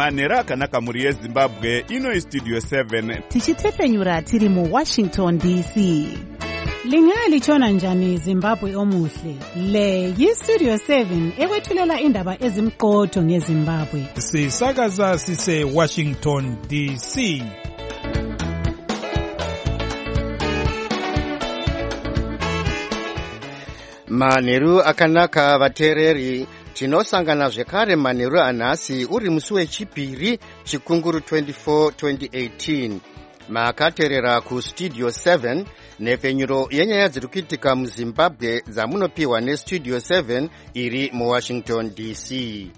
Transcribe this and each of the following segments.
manhero akanaka muri yezimbabwe. Ino istudio 7 tichitefenyura tiri mu Washington DC. Lingalitshona njani Zimbabwe omuhle? Le yistudio 7 ekwethulela indaba ezimqotho ngeZimbabwe. Sisakaza sise Washington DC. Manheru akanaka vateereri, tinosangana zvekare manheru anhasi uri musi wechipiri chikunguru 24 2018. Makateerera kustudio 7 nhefenyuro yenyaya dziri kuitika muZimbabwe dzamunopiwa nestudio 7 iri muWashington DC.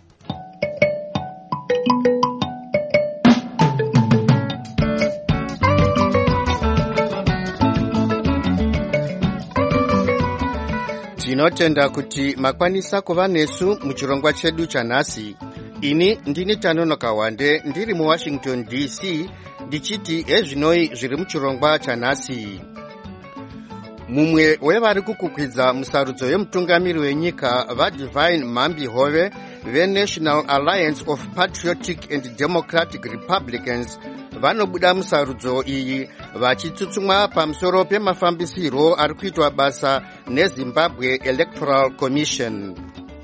Tinotenda kuti makwanisa kuva nesu muchirongwa chedu chanhasi. Ini ndini Tanonoka Wande ndiri muWashington DC ndichiti ezvinoi zviri muchirongwa chanhasi. Mumwe wevari kukukwidza musarudzo yemutungamiri wenyika vaDivine Mambi Hove veNational Alliance of Patriotic and Democratic Republicans vanobuda musarudzo iyi vachitsutsumwa pamusoro pemafambisiro ari kuitwa basa neZimbabwe Electoral Commission.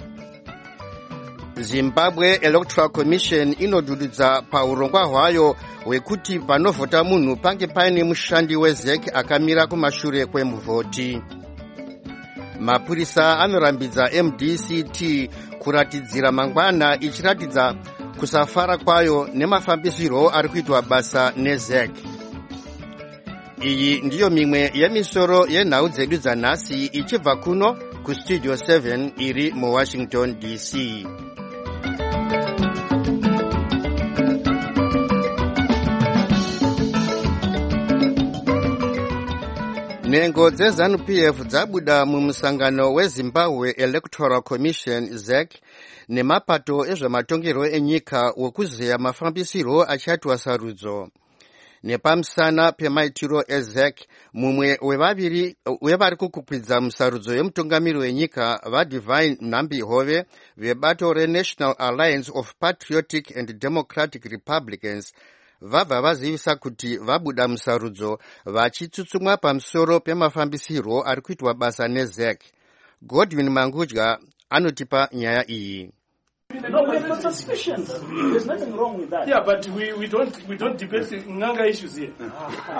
Zimbabwe Electoral Commission inodududza paurongwa hwayo hwekuti panovhota munhu pange paine mushandi weZEC akamira kumashure kwemuvhoti. Mapurisa anorambidza MDCT kuratidzira mangwana ichiratidza kusafara kwayo nemafambisiro ari kuitwa basa neZEC. Iyi ndiyo mimwe yemisoro yenhau dzedu dzanhasi ichibva kuno kustudio 7 iri muWashington DC. Nhengo dzeZANU-PF dzabuda mumusangano weZimbabwe Electoral Commission ZEC nemapato ezvematongero enyika wokuzeya mafambisiro achaitwa sarudzo. Nepamusana pemaitiro eZEC, mumwe wevari kukukwidza musarudzo yemutungamiri wenyika vaDivine Mambi Hove vebato reNational Alliance of Patriotic and Democratic Republicans vabva vazivisa kuti vabuda musarudzo vachitsutsumwa pamusoro pemafambisiro ari kuitwa basa neZEC. Godwin Mangudya anotipa nyaya iyi. No, we have no suspicions. There's nothing wrong with that. Yeah, but we don't debate Nganga issues here. You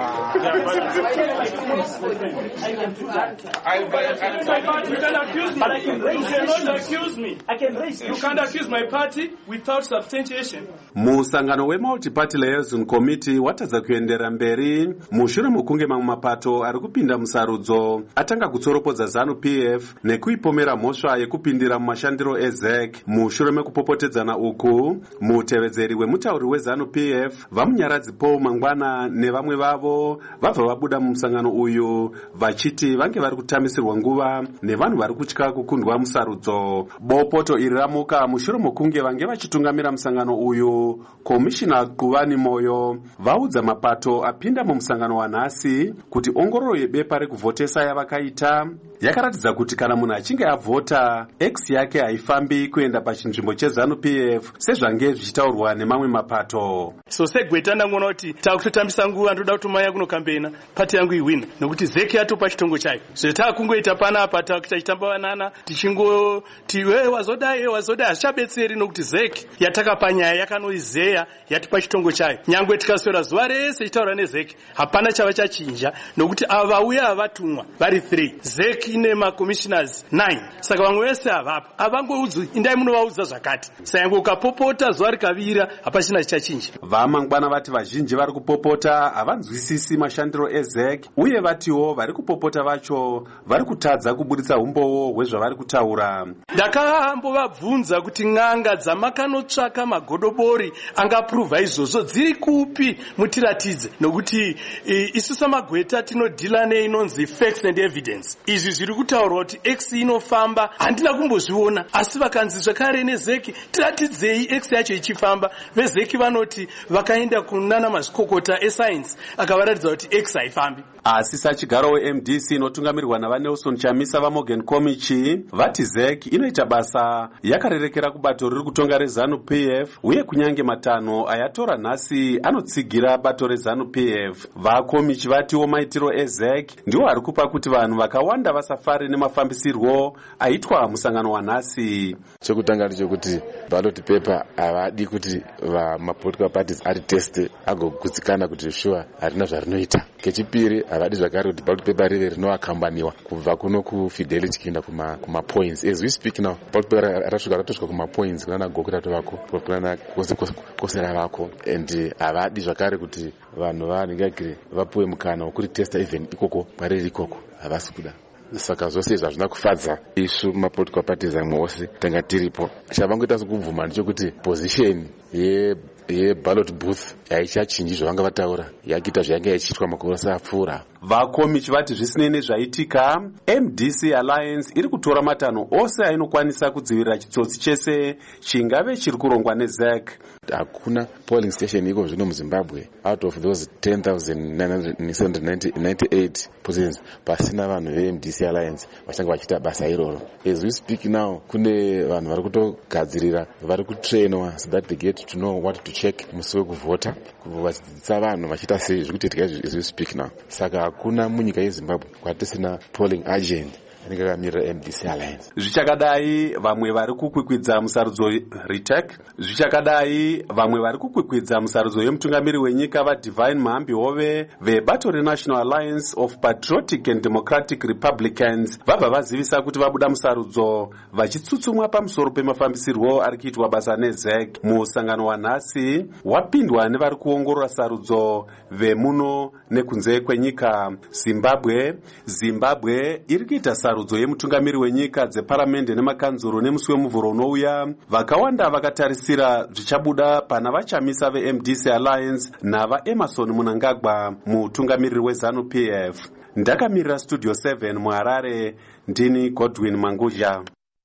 cannot accuse me. I can raise. You can't accuse my party without substantiation. Musangano weMulti-Party Liaison Committee watadza kuendera mberi mushure mukunge mamwe mapato ari kupinda musarudzo atanga kutsoropodza ZANU-PF nekuipomera mhosva yekupindira mumashandiro eZEC mushure mekupopotedzana uku. Mutevedzeri wemutauri weZANU-PF vamunyaradzi Paul Mangwana nevamwe vavo vabva vabuda mumusangano uyu vachiti vange vari kutambisirwa nguva nevanhu vari kutya kukundwa musarudzo. Bopoto iri ramuka mushure mukunge vange vachitungamira musangano uyu. Komishina Quvani Moyo vaudza mapato apinda mumusangano wanhasi kuti ongororo yebepa rekuvhotesa yavakaita yakaratidza kuti kana munhu achinge avhota X yake haifambi kuenda pachinzvimbo cheZANU-PF sezvange zvichitaurwa nemamwe mapato. So segweta ndangona kuti takutotambisa nguva ndoda kutomanya kunokambena pati yangu iwina nokuti ZEC yatopa chitongo chayo. So takungoita panapa takutachitamba vanana tichingoti wazodai hazichabetseri nokuti ZEC yatakapa nyaya yakanoizeya yatipa chitongo chayo. Nyangwe tikaswera zuva rese tichitaura neZEC hapana chava chachinja nokuti ava vauya havatumwa vari 3. ZEC ine macommissioners 9. Saka vamwe vese havapo havangoudzwi indai munovaudza zvakati. Saka ukapopota zuva rikavira hapachina chichachinja. Vamangwana vati vazhinji vari kupopota havanzwisisi mashandiro eZEC uye vatiwo vari kupopota vacho vari kutadza kubuditsa umbowo hwezvavari kutaura. Ndakambovabvunza kuti n'anga dzamakanotsvaka magodobori angapuruvha izvozvo dziri kupi mutiratidze nokuti isu samagweta tinodhila neinonzi facts and evidence. Izvi zviri kutaurwa kuti X inofamba handina kumbozviona asi vakanzi zvekare neZEC vezeki tiratidzei x yacho ichifamba. Vezeki vanoti vakaenda kunana mazvikokota esayensi akavaratidza kuti x haifambi. Asi sachigaro weMDC inotungamirirwa navanelson Chamisa vaMorgan Komichi vati ZEC inoita basa yakarerekera kubato riri kutonga reZANU-PF uye kunyange matanho ayatora nhasi anotsigira bato reZANU-PF. VaKomichi vatiwo maitiro eZEC ndiwo ari kupa kuti vanhu vakawanda vasafare nemafambisirwo aitwa musangano wanhasi. Chekutanga ndechekuti ballot paper havadi kuti mapolitical parties ariteste agogutsikana kuti shuwa harina zvarinoita. Kechipiri havadi zvakare kuti ballot paper rive rinoakambaniwa kubva kuno kufidelity kuenda kumapoints. As we speak now, ballot paper rasvika ratosvika kumapoints kunana gokurato vako kunana kosera vako, and havadi zvakare kuti vanhu vanengagire vapuwe mukana wokuritesta even ikoko pariri ikoko, havasi kuda. Saka zvose izvi hazvina kufadza isu mapolitical parties amwe ose tanga tiripo. Chavangoita sekubvuma ndechekuti position ye-ballot booth haichachinji zvavanga vataura, yakuita zvayanga ichiitwa makore asapfuura. VaKomichi vati zvisinei nezvaitika, MDC Alliance iri kutora matanho ose ainokwanisa kudzivirira chitsotsi chese chingave chiri kurongwa neZEC. Hakuna polling station iko zvino muZimbabwe out of those 10,998 positions pasina vanhu veMDC Alliance vachanga vachiita basa iroro. As we speak now, kune vanhu vari kutogadzirira, vari kutrainwa so that they get to know what to check musi wekuvhota, vachidzidzisa vanhu vachiita sei zviri kuitika as we speak now. Saka hakuna munyika yeZimbabwe kwatisina polling agent anenge akamirira MDC Alliance. Zvichakadai vamwe vari kukwikwidza musarudzo retake, zvichakadai vamwe vari kukwikwidza musarudzo yemutungamiri wenyika vaDivine Mahambi Hove vebato reNational Alliance of Patriotic and Democratic Republicans vabva vazivisa kuti vabuda musarudzo vachitsutsumwa pamusoro pemafambisirwo ari kuitwa basa neZEC. Musangano wanhasi wapindwa nevari kuongorora sarudzo vemuno nekunze kwenyika. Zimbabwe iri kuita sarudzo yemutungamiri wenyika dzeparamende nemakanzuro nemusi wemuvhuro unouya. Vakawanda vakatarisira zvichabuda pana vaChamisa veMDC Alliance navaEmerson Mnangagwa mutungamiriri weZANU-PF. Ndakamirira Studio 7 muHarare, ndini Godwin Mangudya.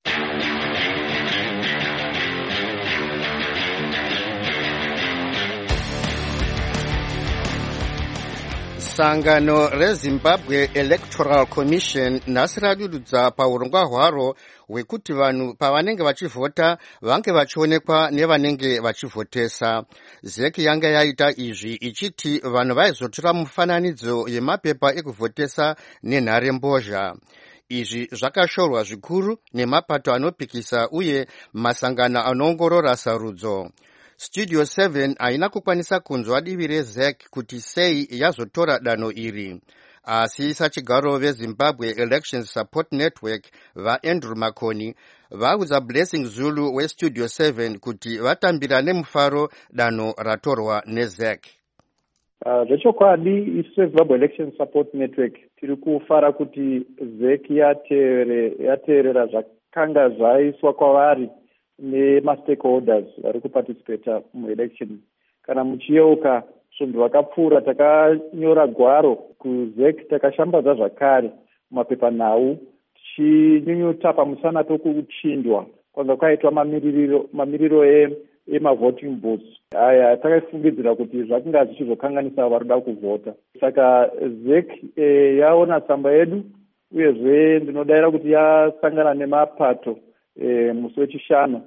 Sangano reZimbabwe Electoral Commission nhasi radududza paurongwa hwaro hwekuti vanhu pavanenge vachivhota vange vachionekwa nevanenge vachivhotesa. ZEC yanga yaita izvi ichiti vanhu vaizotora mufananidzo yemapepa ekuvhotesa nenharembozha. Izvi zvakashorwa zvikuru nemapato anopikisa uye masangano anoongorora sarudzo. Studio 7 haina kukwanisa kunzwa divi reZEC kuti sei yazotora danho iri. Asi sachigaro veZimbabwe Election Support Network vaAndrew Makoni vaudza Blessing Zulu weStudio 7 kuti vatambira nemufaro danho ratorwa neZEC. Zvechokwadi isu seZimbabwe Election Support Network tiri kufara kuti ZEC yateerera zvakanga zvaiswa kwavari nemastakeholders vari kuparticipata muelection. Kana muchiyeuka svundu vakapfuura takanyora gwaro kuZEC, takashambadza zvakare mumapepanhau tichinyunyuta pamusana pekuchindwa kwanga kwaitwa mamiriro emavoting booths. Aya takafungidzira kuti zvakanga zvichizokanganisa vari kuda kuvhota. Saka ZEC yaona tsamba yedu uyezve ndinodayira kuti yasangana nemapato musi wechishanu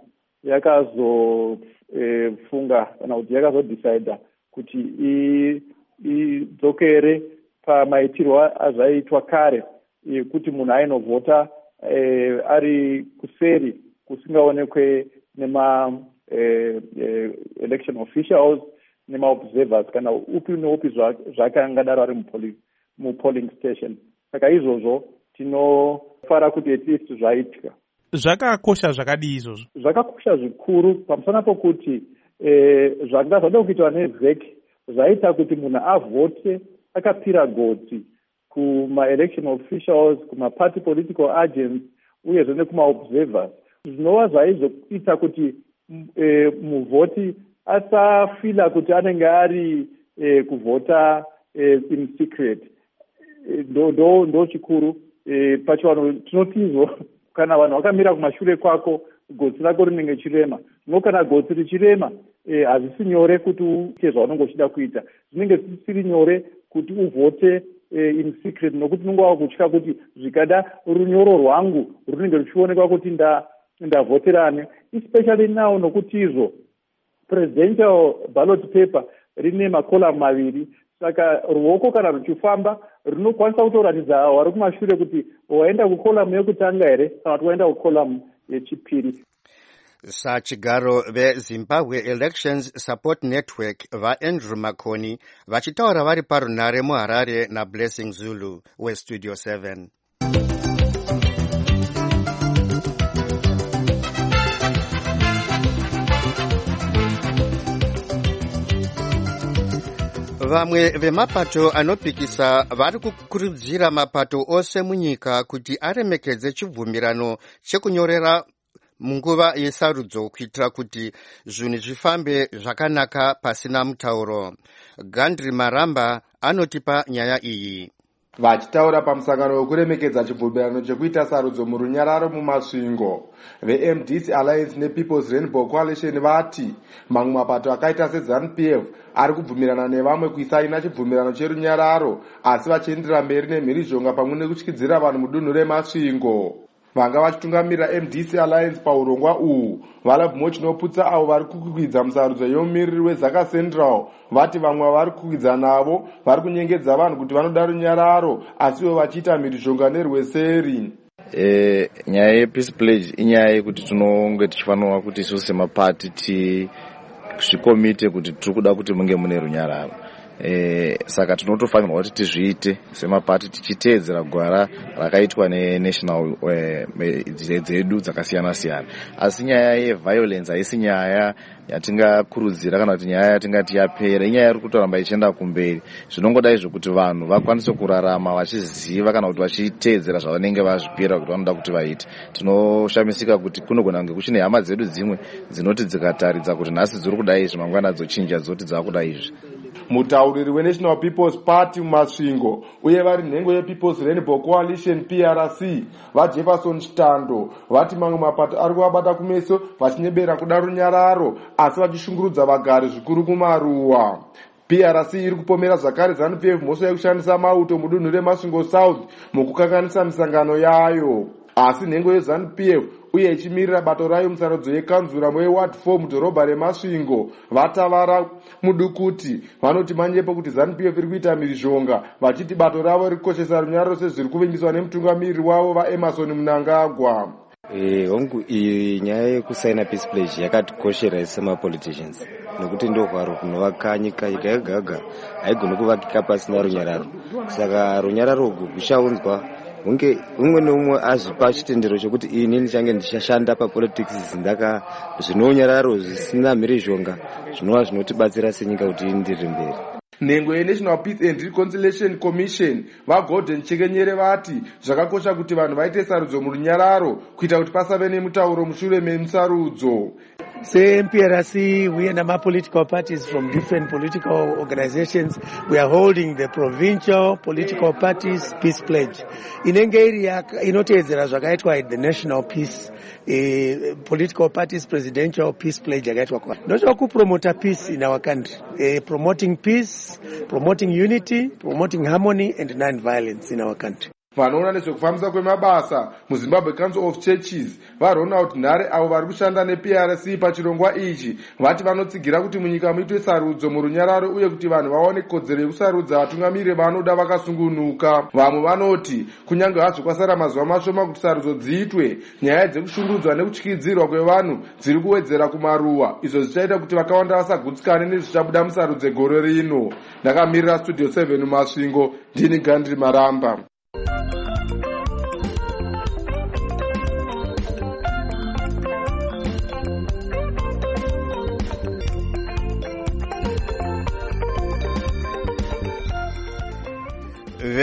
yakazofunga kana kuti yakazodecida kuti idzokere pamaitirwo azvaitwa kare kuti munhu ainovhota ari kuseri kusingaonekwe nema election officials nemaobservers kana upi neupi zvakangadaro ari mupolling station. Saka izvozvo tinofara kuti at least zvaitika. Zvakakosha zvakadii izvozvo? Zvakakosha zvikuru pamusana pokuti zvanga zvada kuitwa neZEC zvaita kuti munhu avhote akapira gotsi kuma-election officials, kuma-party political agents uyezve nekumaobservers. Zvinova zvaizoita kuti muvhoti asafila kuti anenge ari kuvhota in secret. Ndo chikuru pachivanhu tinotizwa kana vanhu vakamira kumashure kwako gotsi rako rinenge chirema. No kana gotsi richirema hazvisi nyore kuti uite zvaunenge uchida kuita. Zvinenge zvisiri nyore kuti uvhote in secret, nokuti unenge wakutya kuti zvikada runyoro rwangu runenge ruchionekwa kuti ndavhoterane, especially now nokuti izvo presidential ballot paper rine makolam maviri. Saka ruoko kana ruchifamba runokwanisa kutoratidza wari kumashure kuti waenda kukolamu yekutanga here kana kuti waenda kukolamu yechipiri. Sachigaro veZimbabwe Elections Support Network vaAndrew Makoni vachitaura vari parunare muHarare naBlessing Zulu weStudio 7. Vamwe vemapato anopikisa vari kukurudzira mapato ose munyika kuti aremekedze chibvumirano chekunyorera munguva yesarudzo kuitira kuti zvinhu zvifambe zvakanaka pasina mutauro. Gandri Maramba anotipa nyaya iyi. Vachitaura pamusangano wekuremekedza chibvumirano chekuita sarudzo murunyararo mumasvingo, veMDC Alliance nePeople's Rainbow Coalition vati mamwe mapato akaita seZANU-PF ari kubvumirana nevamwe kusaina chibvumirano cherunyararo, asi vachiendera mberi nemhirizhonga pamwe nekutyidzira vanhu mudunhu remasvingo. Vanga vachitungamirira MDC Alliance paurongwa uhu valabvumo chinoputsa avo vari kukwidza musarudzo yomumiriri weZaka Central vati vamwe vari kukwidza navo vari kunyengedza vanhu kuti vanoda runyararo asiwo vachiita mhirizhonga nerweseri. Nyaya yepeace pledge inyaya yekuti tinonge tichifanirwa kuti isusu semapati tizvikomite kuti tiri kuda kuti munge mune runyararo. Saka tinotofanirwa kuti tizviite semapati tichiteedzera gwara rakaitwa nenational dzedu dzakasiyana siyana. Asi nyaya yeviolence haisi nyaya yatingakurudzira kana kuti nyaya yatingati yapera, inyaya iri kutoramba ichienda kumberi. Zvinongoda izvo kuti vanhu vakwanise kurarama vachiziva kana kuti vachiteedzera zvavanenge vazvipira kuti vanoda kuti vaite. Tinoshamisika kuti kunogona kunge kuchine hama dzedu dzimwe dzinoti dzikataridza kuti nhasi dziri kuda izvi mangwana dzochinja dzoti dzakuda izvi. Mutauriri weNational People's Party mumasvingo uye vari nhengo yePeople's Rainbow Coalition PRC vaJefferson Chitando vati mamwe mapato ari kuvabata kumeso vachinyebera kuda runyararo asi vachishungurudza vagari zvikuru kumaruwa. PRC iri kupomera zvakare ZANU-PF mhosva yekushandisa mauto mudunhu remasvingo South mukukanganisa misangano yayo. Asi nhengo yeZANU-PF uye ichimirira bato rayo musarudzo yekanzura weward 4 mudhorobha remasvingo vatavara mudukuti vanoti manyepo kuti ZANU-PF iri kuita mhirizhonga vachiti bato ravo riri kukoshesa runyararo sezviri kuvingiswa nemutungamiriri wavo vaEmerson Mnangagwa. Hongu iyi nyaya yekusaina peace pledge yakatikoshera semapoliticians nekuti ndo hwaro kunova nyika yega haigoni kuvakika pasina runyararo. Saka runyararo urwu kuchaunzwa hunge umwe neumwe azvipa chitendero chokuti ini ndichange ndichashanda papolitics zvinonyararo zvisina mhirizhonga zvinova zvinotibatsira senyika kuti ndiri mberi. Nhengo yeNational Peace and Reconciliation Commission vaGordon Chekenyere vati zvakakosha kuti vanhu vaite sarudzo murunyararo kuita kuti pasave nemutauro mushure memusarudzo. Same PRC, we and our political parties from different political organizations, we are holding the provincial political parties peace pledge. Inenge iri inoteedzera zvakaitwa the national peace political parties presidential peace pledge yakaitwa kwa. Ndocho kupromota peace in our country, promoting peace, promoting unity, promoting harmony and non-violence in our country. Vanoona nezvekufambisa kwemabasa muZimbabwe Council of Churches vaRonald Nhare avo vari kushanda nePRC pachirongwa ichi vati vanotsigira kuti munyika muitwe sarudzo murunyararo uye kuti vanhu vaone kodzero yekusarudza vatungamiriri vanoda vakasungunuka. Vamwe vanoti kunyange hazvo kwasara mazuva mashoma kuti sarudzo dziitwe, nyaya dzekushungurudzwa nekutyidzirwa kwevanhu dziri kuwedzera kumaruwa, izvo zvichaita kuti vakawanda vasagutsikane nezvichabuda musarudzo gore rino. Ndakamirira Studio 7 mumasvingo, ndini Gandri Maramba.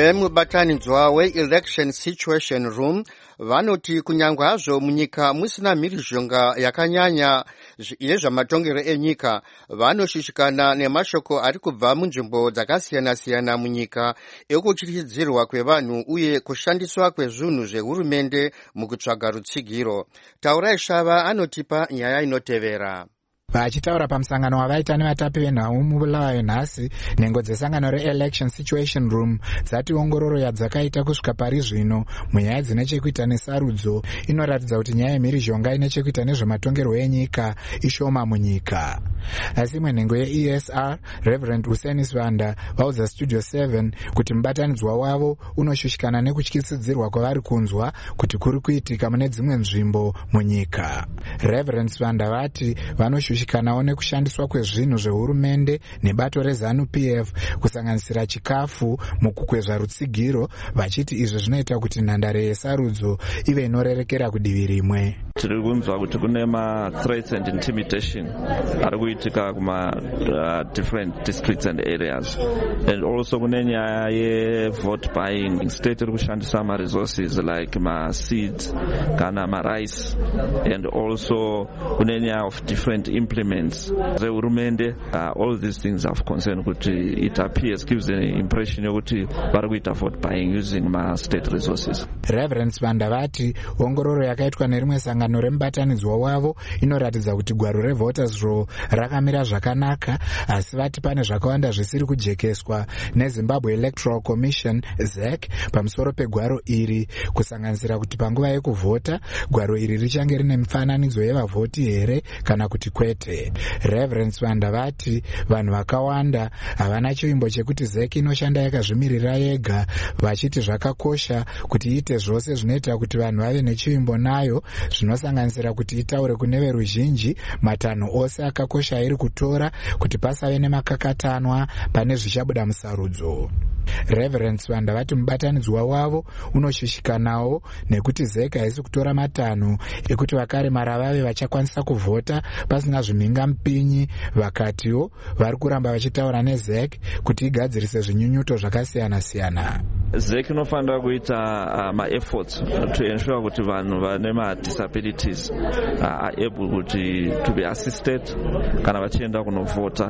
vemubatanidzwa we-election situation room vanoti kunyangwa hazvo munyika musina mhirizhonga yakanyanya yezvamatongero enyika, vanoshushikana nemashoko ari kubva munzvimbo dzakasiyana-siyana munyika ekutyityidzirwa kwevanhu uye kushandiswa kwezvinhu zvehurumende mukutsvaga rutsigiro. Taurai Shava anotipa nyaya inotevera. Vachitaura pamusangano wavaita nevatapi venhau mubulawayo nhasi, nhengo dzesangano re-election situation room dzati ongororo yadzakaita kusvika pari zvino munyaya dzine chekuita nesarudzo inoratidza kuti nyaya yemhirizhonga ine chekuita nezvematongerwo enyika ishoma munyika. Asi imwe nhengo ye-ESR, Reverend Hussein Swanda, vaudza Studio 7 kuti mubatanidzwa wavo unoshushikana nekutyisidzirwa kwavari kunzwa kuti kuri kuitika mune dzimwe nzvimbo munyika. Reverend Swanda vati vanoshushikanawo nekushandiswa kwezvinhu zvehurumende nebato reZANU-PF kusanganisira chikafu mukukwezva rutsigiro, vachiti izvo zvinoita kuti nhandare yesarudzo ive inorerekera kudivi rimwe. Tiri kunzwa kuti kune ma-threats and intimidation ari kuitika kuma different districts and areas, and also kune nyaya ye-vote buying. State iri kushandisa ma-resources like ma-seeds kana ma-rice, and also kune nyaya of different implements zehurumende. All these things have concern kuti it appears, gives the impression yokuti vari kuita vote buying using ma-state resources. Reverend Swanda vati ongororo yakaitwa nerimwe sangano remubatanidzwa wavo inoratidza kuti gwaro revoters roll rakamira zvakanaka, asi vati pane zvakawanda zvisiri kujekeswa neZimbabwe Electoral Commission ZEC pamusoro pegwaro iri, kusanganisira kuti panguva yekuvhota gwaro iri richange rine mifananidzo yevavhoti here kana kuti kwete. Reverend Swanda vati vanhu vakawanda havana chivimbo chekuti ZEC inoshanda yakazvimirira yega, vachiti zvakakosha kuti iite zvose zvinoita kuti vanhu vave nechivimbo nayo, zvinosanganisira kuti itaure kune veruzhinji matanho ose akakosha iri kutora kuti pasave nemakakatanwa pane zvichabuda musarudzo. Reverend Swanda vati mubatanidzwa wavo unoshushikanawo nekuti ZEC haisi kutora matanho ekuti vakaremara vave vachakwanisa kuvhota pasina zvimhingamupinyi. Vakatiwo vari kuramba vachitaura neZEC kuti igadzirise zvinyunyuto zvakasiyana-siyana. ZEC inofanira kuita ma-efforts to ensure kuti vanhu vane ma-disabilities are able kuti to be assisted kana vachienda kunovhota,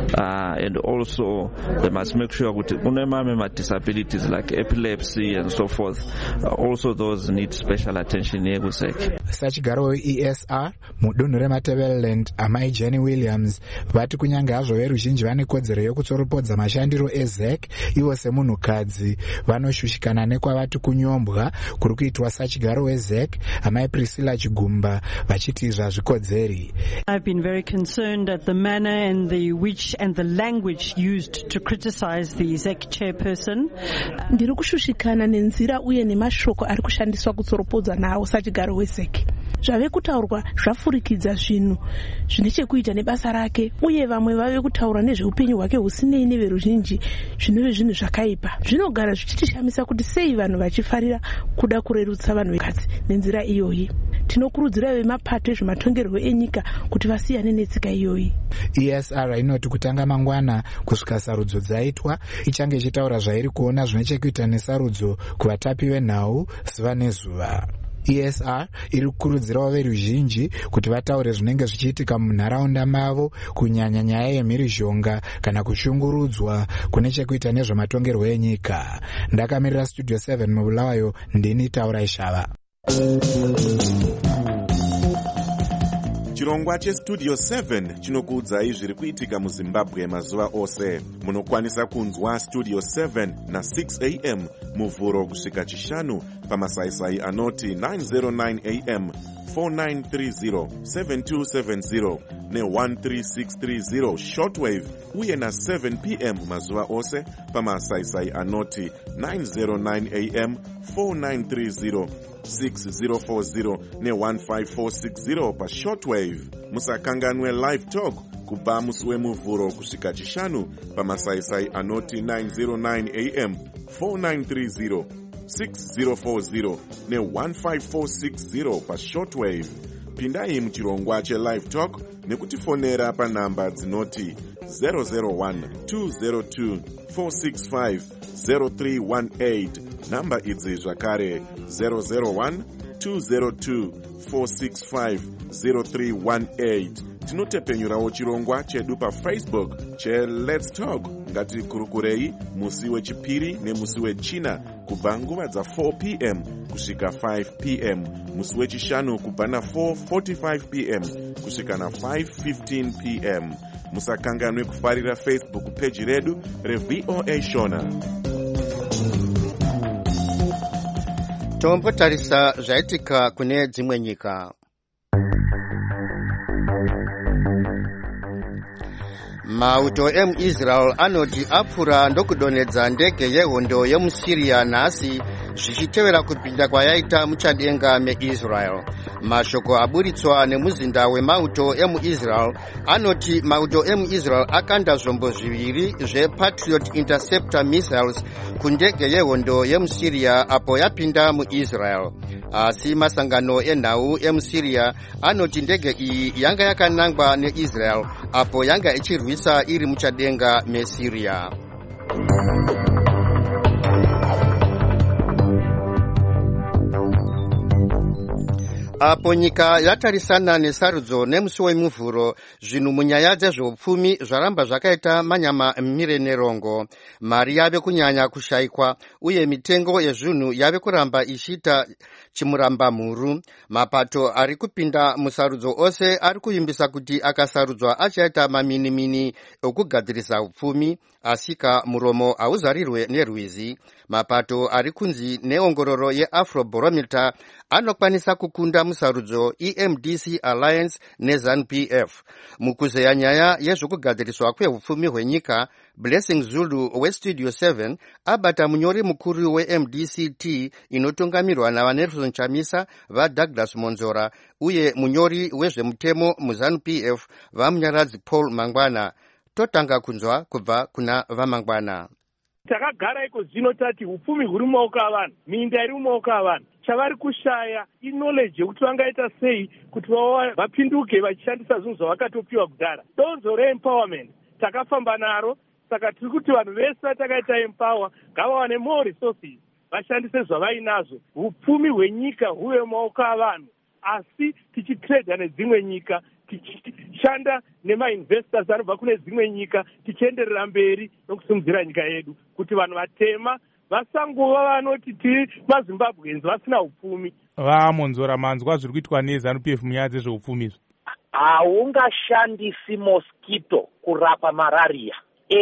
and also they must make sure kuti kune mamwe ma-disabilities like epilepsy and so forth, also those need special attention yeku-ZEC. Sachigaro we-ESR mudunhu reMatebeleland amai Jenny Williams vati kunyange hazvo veruzhinji vane kodzero yokutsoropodza mashandiro eZEC, ivo semunhukadzi vanoshushikana nekwavati kunyombwa kuri kuitwa sachigaro weZEC amai Priscilla Chigumba, vachiti izvi hazvikodzeri. I've been very concerned at the manner and the which and the language used to criticize the ZEC chairperson. Ndiri kushushikana nenzira uye nemashoko ari kushandiswa kutsoropodza nawo sachigaro weZEC. Zvave kutaurwa zvafurikidza zvinhu zvine chekuita nebasa rake, uye vamwe vave kutaura nezveupenyu hwake husinei neveruzhinji zvinove zvinhu zvakaipa. Zvinogara zvichitishamisa kuti sei vanhu vachifarira kuda kurerutsa vanhu vekadzi nenzira iyoyi. Tinokurudzira vemapato ezvematongerwo enyika kuti vasiyane netsika iyoyi. ESR inoti kutanga mangwana kusvika sarudzo dzaitwa ichange ichitaura zvairi kuona zvine chekuita nesarudzo kuvatapi venhau zuva nezuva. ESR iri kukurudzirawo veruzhinji kuti vataure zvinenge zvichiitika munharaunda mavo, kunyanya nyaya yemhirizhonga kana kushungurudzwa kune chekuita nezvematongerwo enyika. Ndakamirira Studio 7 mubulawayo, ndini Taurai Shava. Chirongwa cheStudio 7 chinokuudzai zviri kuitika muZimbabwe mazuva ose. Munokwanisa kunzwa Studio 7 na 6 am muvhuro kusvika chishanu pamasaisai anoti 909 am, 4930, 7270 ne13630 shortwave, uye na 7 pm mazuva ose pamasaisai anoti 909 am, 4930, 6040 ne15460 pa shortwave. Musakanganwe live talk kubva musi wemuvhuro kusvika chishanu pamasaisai anoti 909 am, 4930, 6040 ne15460 pa shortwave. Pindai muchirongwa chelive talk nekutifonera panhamba dzinoti 001-202-465-0318. Namba idzi zvakare 001-202-465-0318. Tinotepenyurawo chirongwa chedu paFacebook che-Let's Talk. Ngatikurukurei musi wechipiri nemusi wechina kubva nguva dza4 p.m. kusvika 5 p.m. musi wechishanu kubva na4:45 p.m. kusvika na5:15 p.m. musakanganwe kufarira Facebook page redu reVOA Shona. Tombotarisa zvaitika kune dzimwe nyika. Mauto emuIsrael anoti apfura ndokudonhedza ndege yehondo yemuSyria nhasi zvichitevera kupinda kwayaita muchadenga meIsrael. Mashoko aburitswa nemuzinda wemauto emuIsrael anoti mauto emuIsrael akanda zvombo zviviri zvePatriot Interceptor missiles kundege yehondo yemuSyria apo yapinda muIsrael. Asi masangano enhau emuSyria anoti ndege iyi yanga yakanangwa neIsrael apo yanga ichirwisa iri muchadenga meSyria. Apo nyika yatarisana nesarudzo nemusi wemuvhuro, zvinhu munyaya dzezveupfumi zvaramba zvakaita manyama mire nerongo. Mari yave kunyanya kushayikwa uye mitengo yezvinhu yave kuramba ichiita chimuramba mhuru. Mapato ari kupinda musarudzo ose ari kuimbisa kuti akasarudzwa achaita maminimini okugadzirisa upfumi, asika muromo hauzarirwe nerwizi. Mapato ari kunzi neongororo yeAfrobarometer anokwanisa kukunda musarudzo EMDC Alliance neZANU-PF. Mukuzeya nyaya yezvokugadziriswa kweupfumi hwenyika, Blessing Zulu weStudio 7 abata munyori mukuru weMDCT inotungamirwa navaNelson Chamisa vaDouglas Monzora uye munyori wezvemutemo muZANU-PF vamunyaradzi Paul Mangwana. Totanga kunzwa kubva kuna vamangwana. Takagara iko zvino tati upfumi huri mumaoko avanhu, minda iri mumaoko avanhu. Chavari kushaya knowledge yekuti vangaita sei kuti vapinduke vachishandisa zvinhu zvavakatopiwa kudhara. Donzo reempowerment takafamba naro, saka tiri kuti vanhu vese vatakaita empower ngavawane more resources, vashandise zvavainazvo. Upfumi hwenyika huve mumaoko avanhu, asi tichitreda nedzimwe nyika, tichishanda nemainvestors anobva kune dzimwe nyika, tichienderera mberi nokusimudzira nyika yedu, kuti vanhu vatema vasangova vanoti tiri maZimbabweans vasina upfumi. Monzora, manzwa zviri kuitwa neZANU-PF munyaya dzezveupfumi. Haungashandisi mosquito kurapa malaria.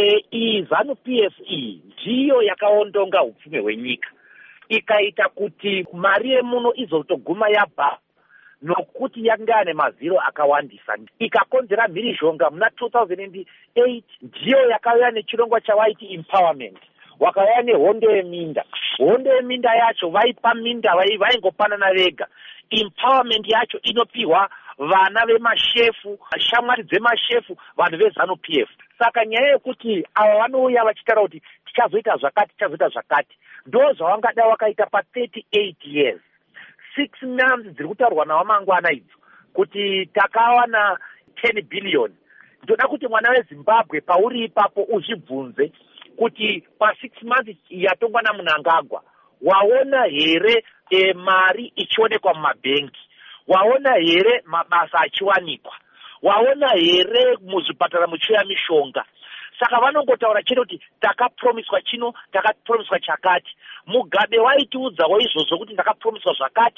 ZANU-PF iyi ndiyo yakaondonga upfumi hwenyika, ikaita kuti mari yemuno izotoguma yabva nokuti yanga nemaziro akawandisa, ikakonzera mhirizhonga muna 2008. Ndiyo yakauya nechirongwa chawaiti empowerment, wakauya nehondo yeminda. Hondo yeminda yacho vaipa minda vaingopanana vega. Empowerment yacho inopiwa vana vemashefu, shamwari dzemashefu, vanhu veZANU-PF. Saka nyaya yekuti ava vanouya vachitaura kuti tichazoita zvakati, ndo zvavangada wakaita pa38 years. 6 months dziri kutaurwa navamangwana idzo kuti takawana 10 billion. Ndoda kuti mwana weZimbabwe pauri ipapo uzvibvunze kuti pa6 months yatongwa naMnangagwa waona here mari ichionekwa mumabhengi, waona here mabasa achiwanikwa, waona here muzvipatara muchiuya mishonga. Saka vanongotaura chete kuti takapromiswa chino, takapromiswa chakati. Mugabe waitiudzawo izvozvo kuti ndakapromiswa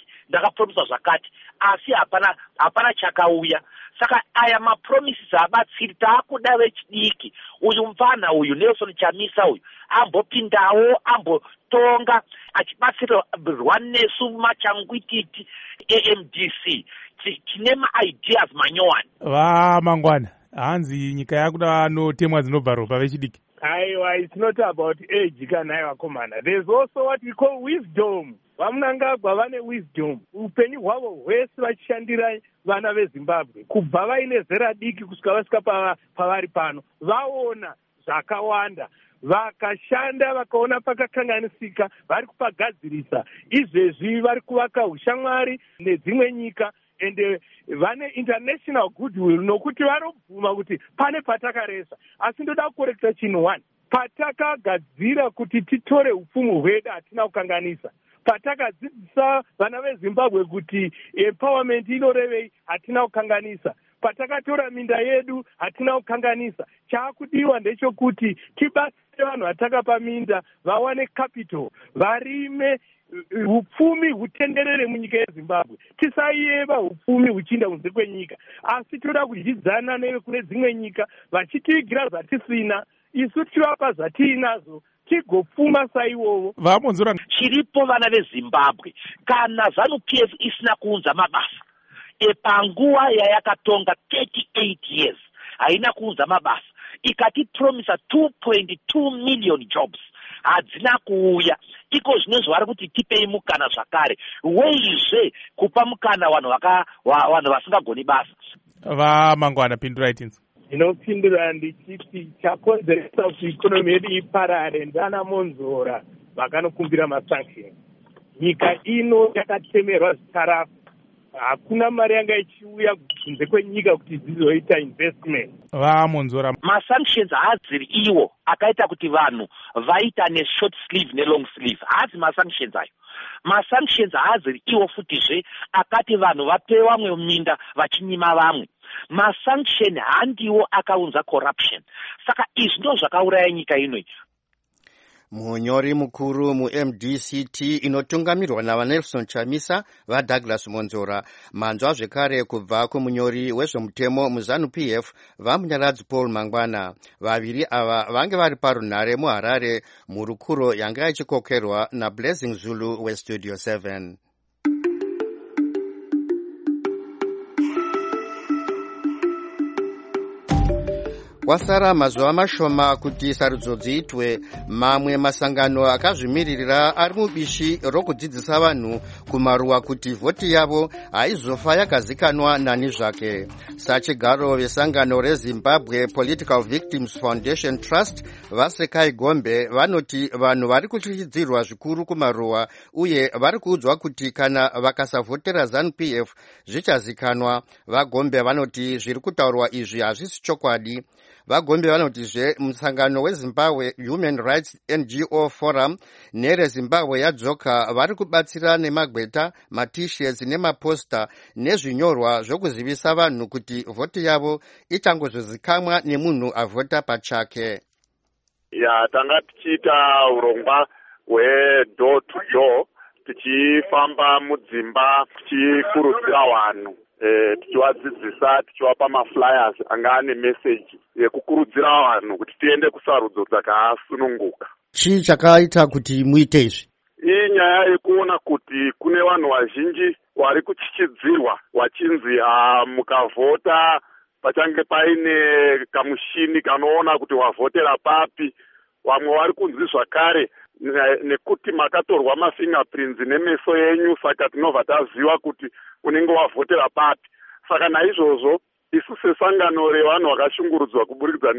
zvakati, asi hapana chakauya. Saka aya mapromises habatsiri. Taakuda vechidiki, uyu mfana uyu Nelson Chamisa uyu ambopindawo, ambotonga achibatsirwa nesu machangwititi eMDC. Tine maideas manyowani. Vamangwana, hanzi nyika yakuda notemwa dzinobva ropa vechidiki. Aiwa, it's not about age kana vakomana. There's also what we call wisdom. Vamunangagwa vane wisdom. Upenyu hwavo hwese vachishandira vana veZimbabwe, kubva vaine zera diki kusvika vasvika pavari pano, vaona zvakawanda, vakashanda vakaona pakakanganisika, vari kupagadzirisa. Izvezvi vari kuvaka ushamwari nedzimwe nyika, ende vane international goodwill nokuti varobvuma kuti pane patakaresa. Asi ndoda kukorekta chinhu one, patakagadzira kuti titore upfumi hwedu hatina kukanganisa. Patakadzidzisa vana veZimbabwe kuti empowerment inorevei hatina kukanganisa. Patakatora minda yedu hatina kukanganisa. Chaakudiwa ndechekuti tibatsire vanhu vatakapa minda vawane capital, varime, upfumi hutenderere munyika yeZimbabwe. Tisaieva upfumi huchiinda kunze kwenyika, asi toda kudyidzana nevekune dzimwe nyika vachitiigira zvatisina, isu tivapa zvatiinazo tigopfuma saivovo. Vamonzora chiripo vana veZimbabwe kana ZANU-PF isina kuunza mabasa. Panguva yayakatonga 38 years haina kuunza mabasa, ikatipromisa 2.2 million jobs, hadzina kuuya. Iko zvinezvo vari kuti tipei mukana zvakare, weizve kupa mukana vanhu vasingagoni basa. Vamangwana, pindurai tinzi. Ndinopindura ndichiti chakonzeresa kuti ikonomi yedu iparare ndana Monzora vakanokumbira masanction. Nyika ino yakatemerwa zvitarafu, hakuna mari yanga ichiuya kunze kwenyika kuti dzizoita investment. Vamonzora, masanctions haadziri iwo akaita kuti vanhu vaita neshort sleeve nelong sleeve, haadzi masanctions ayo. Masanctions haadziri iwo futizve akati vanhu vape vamwe minda vachinyima vamwe. Masanction handiwo akaunza corruption. Saka izvi ndo zvakauraya nyika inoi. Munyori mukuru muMDCT inotungamirwa naVaNelson Chamisa vaDouglas Monzora, manzwa zvekare kubva kumunyori wezvemutemo muZANU-PF vaMunyaradzi Paul Mangwana. Vaviri ava vange vari parunhare muHarare murukuro yanga ichikokerwa naBlessing Zulu weStudio 7. Kwasara mazuva mashoma kuti sarudzo dziitwe. Mamwe masangano akazvimiririra ari mubishi rokudzidzisa vanhu kumaruwa kuti vhoti yavo haizofa yakazikanwa nani zvake. Sachigaro vesangano reZimbabwe Political Victims Foundation Trust vaSekai Gombe vanoti vanhu vari kutyisidzirwa zvikuru kumaruwa uye vari kuudzwa kuti kana vakasavhotera ZANU-PF zvichazikanwa. VaGombe vanoti zviri kutaurwa izvi hazvisi chokwadi. VaGombe vanotizve musangano weZimbabwe Human Rights NGO Forum nereZimbabwe yadzoka vari kubatsira nemagweta, matisheti nemaposta nezvinyorwa zvokuzivisa vanhu kuti vhoti yavo ichangozozikamwa nemunhu avhota pachake. Tanga tichiita urongwa hwedoor to door, tichifamba mudzimba tichikurudzira vanhu, tichivadzidzisa, tichivapa maflyers anga ane meseji yekukurudzira vanhu kuti tiende kusarudzo dzakasununguka. Chii chakaita kuti muite izvi? Iyi nyaya yekuona kuti kune vanhu vazhinji vari kuchichidzirwa vachinzi mukavhota pachange paine kamushini kanoona kuti wavhotera papi. Vamwe vari kunzi zvakare nekuti makatorwa mafingerprints nemeso yenyu, saka tinobva taziva kuti unenge wavhotera papi. Saka naizvozvo isu sesangano revanhu vakashungurudzwa kuburikidza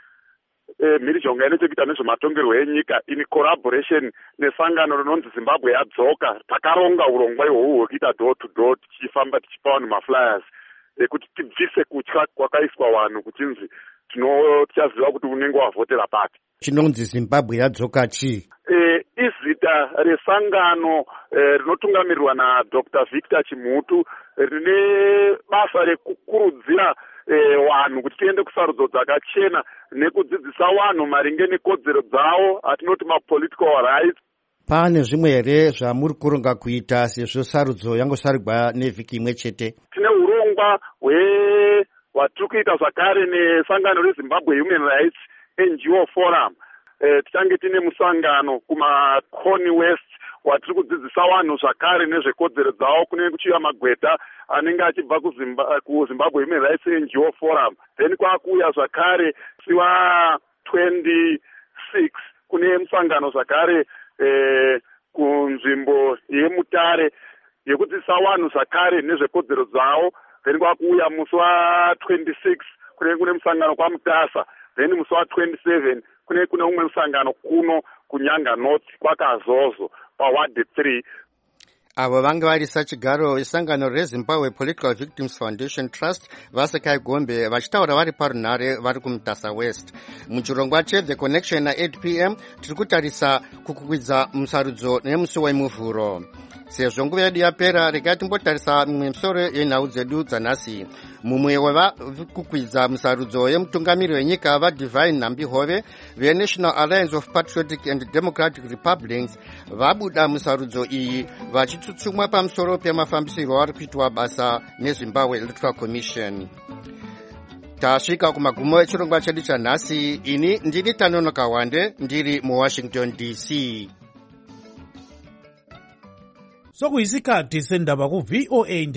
mhirizhonga inochekuita nezvematongerwo enyika in collaboration nesangano rinonzi Zimbabwe yadzoka, takaronga urongwa ihwohwo hwekuita door to door, tichifamba tichipa vanhu maflyers ekuti tibvise kutya kwakaiswa vanhu kuchinzi tichaziva kuti unenge wavhotera papi. Chinonzi Zimbabwe yadzoka chii? Izita resangano rinotungamirirwa naDr. Victor Chimutu rine basa rekukurudzira vanhu kuti tiende kusarudzo dzakachena nekudzidzisa vanhu maringe nekodzero dzavo, atinoti mapolitical rights. Pane zvimwe here zvamuri kuronga kuita sezvo sarudzo yangosarigwa nevhiki imwe chete? Tine urongwa hwatiri kuita zvakare nesangano reZimbabwe Human Rights NGO Forum. Tichange tine musangano kumaConi West watiri kudzidzisa vanhu zvakare nezvekodzero dzavo kunenge kuchiuya magweta anenge achibva kuZimbabwe Human Rights NGO Forum. Then kwakuuya zvakare siwa 26 kune musangano zvakare kunzvimbo yeMutare yekudzidzisa vanhu zvakare nezvekodzero dzavo. Then kwakuuya musi wa26 kune musangano kwaMutasa. Then musi wa27 kune umwe musangano kuno kuNyanga North kwakaZozo paWard 3. avo vange varisa chigaro vesangano rezimbabwe political victims foundation trust vasekai gombe vachitaura vari parunhare vari kumutasa west. Muchirongwa The Connection na 8 p.m. tiri kutarisa kukwidza musarudzo nemusi wemuvhuro. Sezvo nguva yedu yapera, regai timbotarisa mimwe misoro yenhau dzedu dzanhasi. Mumwe wavakukwidza musarudzo yemutungamiri wenyika vaDivine Nhambihove veNational Alliance of Patriotic and Democratic Republics vabuda musarudzo iyi vachitsutsumwa pamusoro pemafambisirwo ari kuitwa basa neZimbabwe Electoral Commission. Tasvika kumagumo echirongwa chedu chanhasi. Ini ndini Tanonoka Wande ndiri muWashington DC. Sokuyisikhathi sendaba ku VOA